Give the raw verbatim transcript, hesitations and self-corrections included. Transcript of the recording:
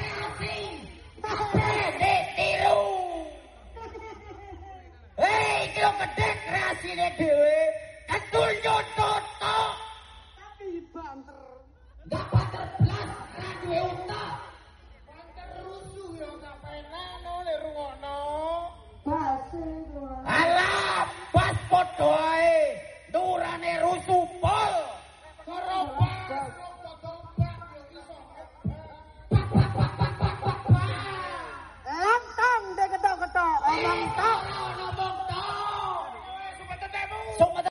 kreasi. Pendek tiru. Hei, iki lho gedhe kreasine dhewe. Ketul nyontot tok. Tapi banter. Enggak